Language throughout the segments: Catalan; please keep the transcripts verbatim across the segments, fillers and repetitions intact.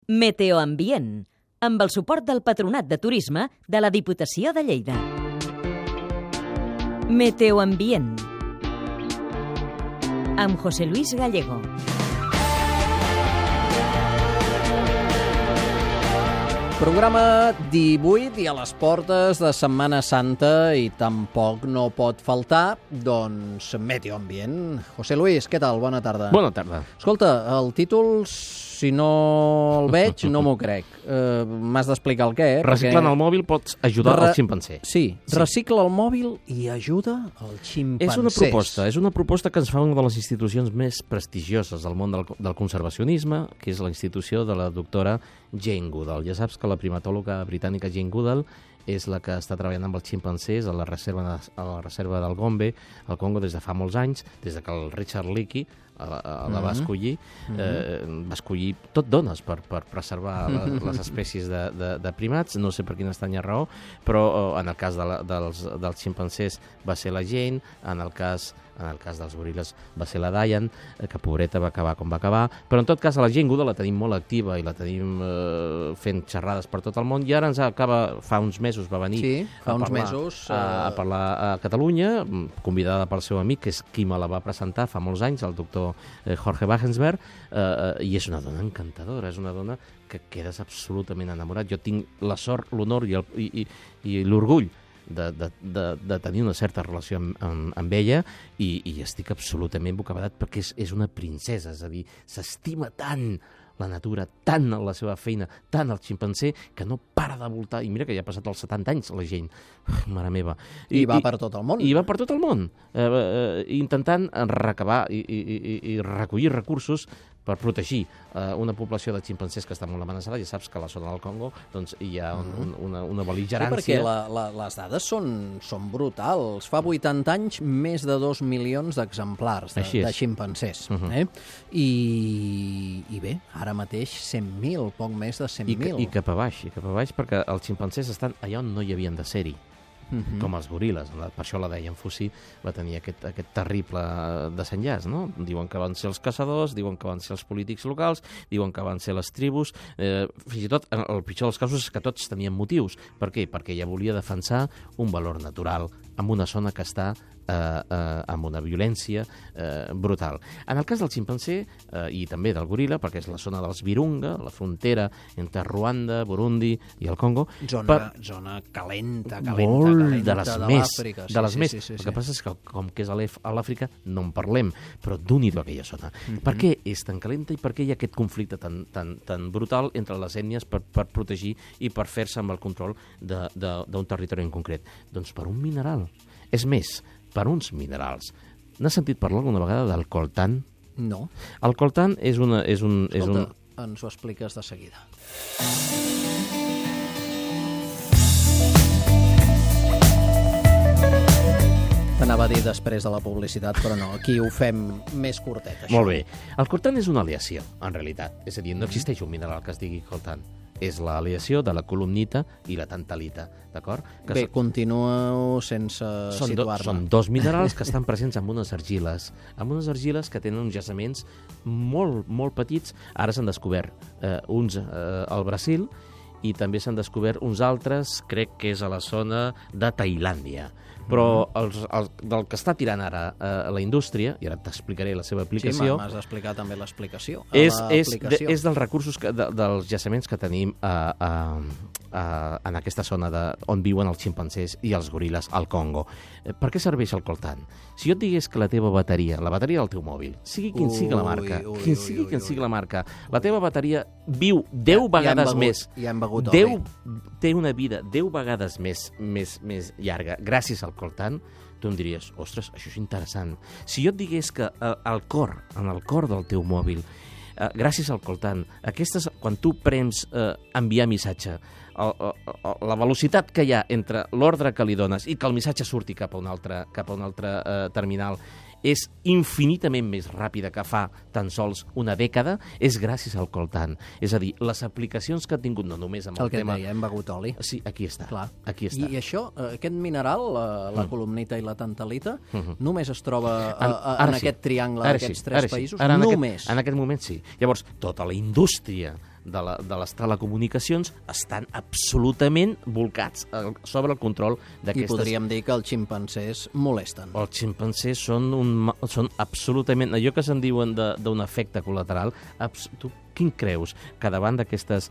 Meteoambient, amb el suport del Patronat de Turisme de la Diputació de Lleida. Meteoambient, amb José Luis Gallego. Programa divuit i a les portes de Setmana Santa i tampoc no pot faltar, doncs, Meteoambient. José Luis, què tal? Bona tarda. Bona tarda. Escolta, el títol, si no el veig, no m'ho crec. Uh, M'has d'explicar el què, eh? Reciclant Perquè... el mòbil pots ajudar Re... al ximpanzé. Sí, sí, recicla el mòbil i ajuda al ximpanzés. És una proposta, és una proposta que ens fa una de les institucions més prestigioses del món del, del conservacionisme, que és la institució de la doctora Jane Goodall. Ja saps que la primatòloga britànica Jane Goodall és la que està treballant amb els ximpanzés a la reserva, de, a la reserva del Gombe, al Congo, des de fa molts anys, des de que el Richard Leakey la, la va escollir, eh, va escollir tot dones per, per preservar la, les espècies de, de, de primats, no sé per quina estranya raó, però eh, en el cas de la, dels, dels ximpanzés va ser la Jane, en el cas en el cas dels goril·les va ser la Diane, que pobreta va acabar com va acabar, però en tot cas a la Jane Goodall la tenim molt activa i la tenim eh, fent xerrades per tot el món, i ara ens acaba, fa uns mesos va venir sí, fa a, uns parlar, mesos, a, a parlar a Catalunya, convidada pel seu amic, que és qui me la va presentar fa molts anys, el doctor eh, Jorge Wagensberg, eh, i és una dona encantadora, és una dona que quedes absolutament enamorat. Jo tinc la sort, l'honor i, el, i, i, i l'orgull De, de, de, de tenir una certa relació amb, amb, amb ella i, i estic absolutament bocabadat perquè és, és una princesa, és a dir, s'estima tant la natura, tant la seva feina, tant el ximpanzé, que no para de voltar, i mira que ja ha passat els setanta anys la gent, mare meva. I, I va per tot el món. I va per tot el món, eh, eh, intentant recabar i, i, i, i recollir recursos per protegir eh, una població de ximpanzés que està molt amenaçada. Ja saps que a la zona del Congo doncs, hi ha un, un, una, una bel·ligerància. Sí, perquè la, la, les dades són, són brutals. Fa vuitanta anys, més de dos milions d'exemplars de, de ximpanzés. Uh -huh. eh? I, I bé, ara mateix cent mil, poc més de cent mil. I, I cap a baix, i cap a baix, perquè els ximpanzés estan allà on no hi havien de ser-hi. Uh -huh. Com els goril·les, per això la deien Fusí, va tenir aquest, aquest terrible desenllaç, no? Diuen que van ser els caçadors, diuen que van ser els polítics locals, diuen que van ser les tribus, eh, fins i tot, en el pitjor dels casos és que tots tenien motius. Per què? Perquè ella volia defensar un valor natural en una zona que està eh, eh, amb una violència eh, brutal. En el cas del ximpanzé, eh, i també del goril·la, perquè és la zona dels Virunga, la frontera entre Ruanda, Burundi i el Congo. Zona, per... zona calenta, calenta, molt calenta de les de més, l'Àfrica. Sí, de les sí, més. Sí, sí, el sí. que passa és que, com que és a l'Àfrica, no en parlem, però d'un-hi-do aquella zona. Uh-huh. Per què és tan calenta i per què hi ha aquest conflicte tan, tan, tan brutal entre les ètnies per, per protegir i per fer-se amb el control d'un territori en concret? Doncs per un mineral. És més, per uns minerals. N'has sentit parlar alguna vegada del coltan? No. El coltan és, una, és un... Escolta, és un... ens ho expliques de seguida. T'anava a dir després de la publicitat, però no, aquí ho fem més curtet, això. Molt bé. El coltan és una aleació, en realitat. És a dir, no existeix un mineral que es digui coltan. És l'aleació de la columnita i la tantalita, d'acord? Bé, so... continuo sense situar-me. Són dos minerals que estan presents en unes argiles, en unes argiles que tenen uns jaciments molt, molt petits. Ara s'han descobert eh, uns eh, al Brasil i també s'han descobert uns altres, crec que és a la zona de Tailàndia. Però els, el, del que està tirant ara eh, la indústria, i ara t'explicaré la seva aplicació... Sí, m'has d'explicar també l'explicació. És, és, de, és dels recursos, que, de, dels jaciments que tenim a, a, a, en aquesta zona de, on viuen els ximpanzés i els goril·les al Congo. Eh, per què serveix el coltan? Si jo et digués que la teva bateria, la bateria del teu mòbil, sigui quin sigui la marca, ui, ui, quin sigui ui, quin sigui la marca, la teva bateria viu deu vegades begut, més. Ja hem begut deu, té una vida deu vegades més, més, més llarga gràcies al coltan, tu em diries, ostres, això és interessant. Si jo et digués que eh, al cor, en el cor del teu mòbil, eh, gràcies al coltan, aquestes, quan tu prems eh, enviar missatge, el, el, la velocitat que hi ha entre l'ordre que li dones i que el missatge surti cap a un altre, cap a un altre eh, terminal és infinitament més ràpida que fa tan sols una dècada, és gràcies al coltan. És a dir, les aplicacions que ha tingut, no només amb el, el que tema... deia, hem begut oli. Sí, aquí està. Clar. Aquí està. I, I això, aquest mineral, la, la Mm. columnita i la tantalita, Mm -hmm. només es troba a, En- a, ara en sí. aquest triangle Ara d'aquests sí, tres ara sí. països? Ara en Només. Aquest, en aquest moment sí. Llavors, tota la indústria de, la, de les telecomunicacions estan absolutament volcats sobre el control d'aquestes... I podríem dir que els ximpancers molesten. Els ximpancers són, un, són absolutament... Allò que se'n diuen d'un efecte col·lateral, abs, tu quin creus que davant d'aquestes...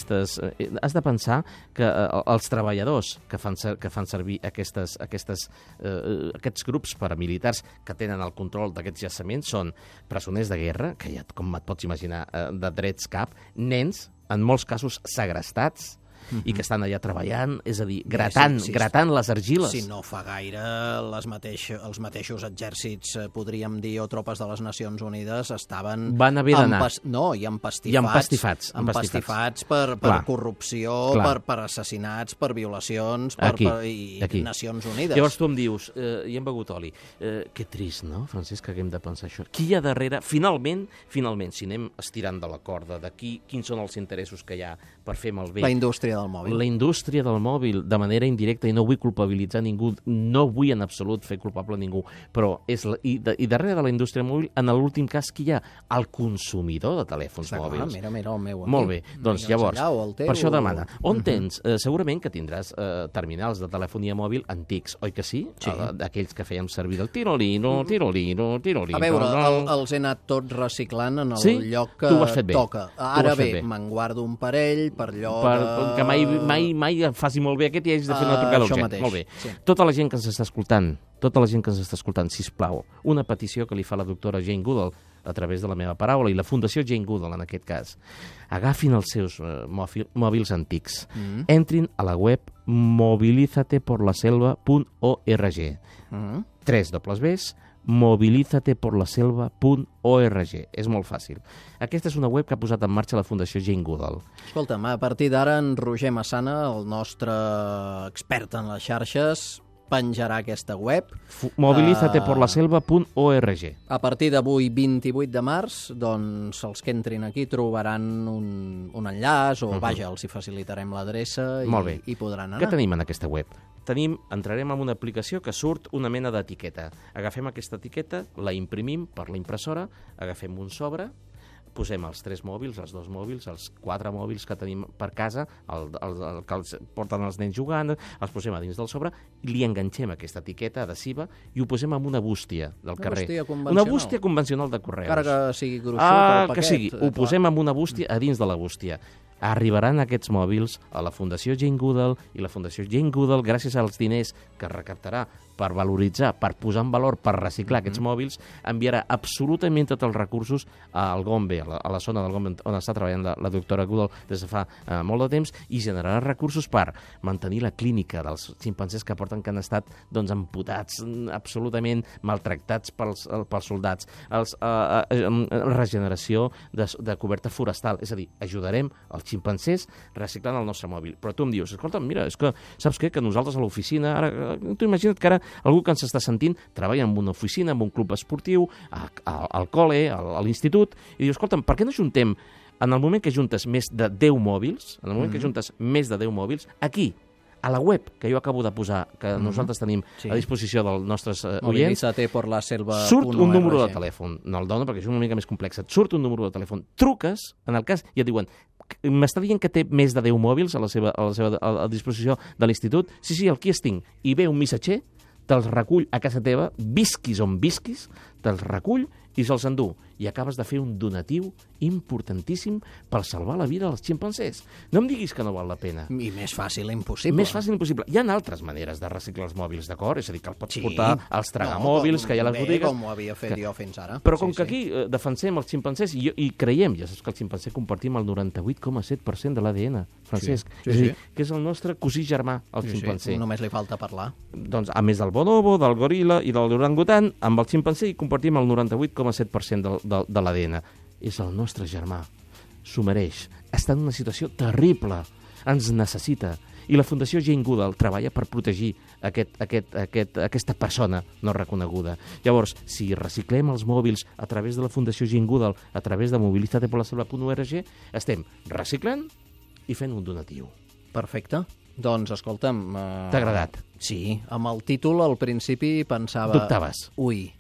Eh, has de pensar que eh, els treballadors que fan, que fan servir aquestes, aquestes, eh, aquests grups paramilitars que tenen el control d'aquests jaciments són presoners de guerra, que ja, com et pots imaginar, eh, de drets cap, nens, en molts casos segrestats, Mm-hmm. i que estan allà treballant, és a dir, gratant, sí, sí, sí. gratant les argiles. Si no fa gaire, les mateix, els mateixos exèrcits, podríem dir, o tropes de les Nacions Unides, estaven... Van haver d'anar. No, i empastifats. I empastifats. Empastifats per, per corrupció, per, per assassinats, per violacions, per, aquí, per, i aquí. Nacions Unides. Llavors tu em dius, eh, hi hem begut oli. Eh, que trist, no, Francesc, que haguem de pensar això. Qui hi ha darrere? Finalment, finalment, si anem estirant de la corda de qui, quins són els interessos que hi ha per fer malbé... La indústria del mòbil. La indústria del mòbil, de manera indirecta, i no vull culpabilitzar ningú, no vull en absolut fer culpable ningú, però és la, i, de, i darrere de la indústria del mòbil, en l'últim cas, qui hi ha? El consumidor de telèfons Està mòbils. Clar, mira, mira el meu aquí. Molt bé, doncs mira, llavors, allà, teu, per això demana. On uh -huh. tens? Eh, segurament que tindràs eh, terminals de telefonia mòbil antics, oi que sí? Sí. D'aquells que fèiem servir del tirolino, tirolino, tirolino... A veure, el, els he anat tots reciclant en el sí? lloc que toca. Ara bé, me'n guardo un parell per allò per, de... que mai, mai, mai faci molt bé aquest i hagis de fer una trucada uh, urgent. Molt bé. Sí. Tota la gent que ens està escoltant, tota la gent que ens està escoltant, sisplau, una petició que li fa la doctora Jane Goodall a través de la meva paraula i la Fundació Jane Goodall, en aquest cas. Agafin els seus uh, mòbil, mòbils antics, mm. entrin a la web movilizate por la selva punt org. Mm. Tres dobles Bs, movilizate por la selva punt org. És molt fàcil. Aquesta és una web que ha posat en marxa la Fundació Jane Goodall. Escolta'm, a partir d'ara en Roger Massana, el nostre expert en les xarxes, penjarà aquesta web. movilizate por la selva punt org. A partir d'avui, vint-i-vuit de març, doncs els que entrin aquí trobaran un, un enllaç, o uh -huh. vaja, els hi facilitarem l'adreça i, i podran anar. Què tenim en aquesta web? Tenim, entrarem en una aplicació que surt una mena d'etiqueta. Agafem aquesta etiqueta, la imprimim per la impressora, agafem un sobre, posem els tres mòbils, els dos mòbils, els quatre mòbils que tenim per casa, el, el, el que els porten els nens jugant, els posem a dins del sobre, li enganxem aquesta etiqueta adhesiva i ho posem en una bústia del una carrer. Bústia convencional. Una bústia convencional de correus. Encara que sigui gruixut ah, el paquet. Que sigui, ho posem en una bústia a dins de la bústia. Arribaran aquests mòbils a la Fundació Jane Goodall i la Fundació Jane Goodall, gràcies als diners que recaptarà per valoritzar, per posar en valor, per reciclar mm-hmm. aquests mòbils, enviarà absolutament tots els recursos al Gombe, a la, a la zona del Gombe on està treballant la, la doctora Goodall des de fa eh, molt de temps, i generarà recursos per mantenir la clínica dels ximpancers que porten que han estat doncs, amputats, absolutament maltractats pels, pels soldats, els, eh, eh, regeneració de, de coberta forestal, és a dir, ajudarem els ximpancers reciclant el nostre mòbil. Però tu em dius, escolta, mira, és que, saps què? Que nosaltres a l'oficina, ara, tu imagina't que ara algú que ens està sentint treballa en una oficina, en un club esportiu, a, a, al col·le, a, a l'institut, i diu, escolta'm, per què no juntem, en el moment que juntes més de deu mòbils, en el moment mm-hmm. que juntes més de deu mòbils, aquí, a la web que jo acabo de posar, que mm-hmm. nosaltres tenim sí. a disposició dels nostres uh, oients, la selva surt un número de telèfon. No el dono perquè és una mica més complex. Et surt un número de telèfon. Truques, en el cas, i et diuen, m'està dient que té més de deu mòbils a la seva, a la seva a, a disposició de l'institut? Sí, sí, aquí els tinc. I ve un missatger, te'ls recull a casa teva, visquis on visquis, te'ls recull i se'ls endú. I acabes de fer un donatiu importantíssim per salvar la vida dels ximpancers. No em diguis que no val la pena. I més fàcil impossible. Més fàcil impossible. Hi ha altres maneres de reciclar els mòbils, d'acord? És a dir, que el pots sí. portar als tragamòbils, no, que hi ha a les botigues. Com ho havia fet que... jo fins ara. Però com sí, que sí. aquí eh, defensem els ximpancers i, i creiem, ja saps que el ximpancer compartim el noranta-vuit coma set per cent de l'A D N, Francesc. Sí, sí, és a dir, sí. que és el nostre cosí germà, el sí, ximpancer. Sí. Només li falta parlar. Doncs, a més del bonobo, del goril·la i del orangutan, amb el ximpancer hi compartim el noranta-vuit coma set per cent de, de, de l'A D N. És el nostre germà. S'ho mereix. Està en una situació terrible. Ens necessita. I la Fundació Jane Goodall treballa per protegir aquest, aquest, aquest, aquesta persona no reconeguda. Llavors, si reciclem els mòbils a través de la Fundació Jane Goodall, a través de movilizate por la selva punt org, estem reciclant i fent un donatiu. Perfecte. Doncs, escolta'm... Uh... T'ha agradat? Sí. Amb el títol, al principi, pensava... Dubtaves? Ui...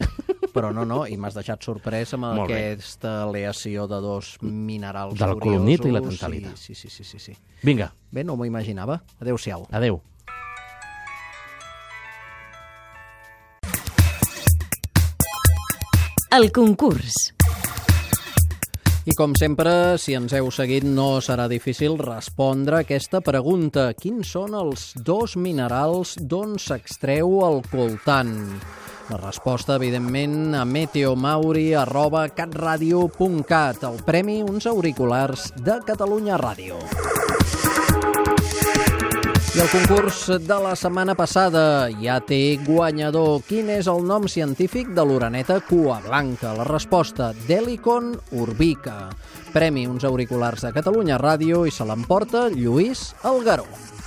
Però no, no, i m'has deixat sorprès amb Molt bé. aquesta aleació de dos minerals De la curiosos. columnita i la tantalita. Sí, sí, sí, sí, sí. Vinga, Bé, no m'ho imaginava. Adéu-siau. adeu. El concurs. I com sempre, si ens heu seguit, no serà difícil respondre aquesta pregunta. Quins són els dos minerals d'on s'extreu el coltan? La resposta, evidentment, a meteomauri arroba catradio punt cat. El premi, uns auriculars de Catalunya Ràdio. I el concurs de la setmana passada ja té guanyador. Quin és el nom científic de l'oreneta cua blanca? La resposta, Dhelicon urbica. Premi, uns auriculars de Catalunya Ràdio, i se l'emporta Lluís Algaró.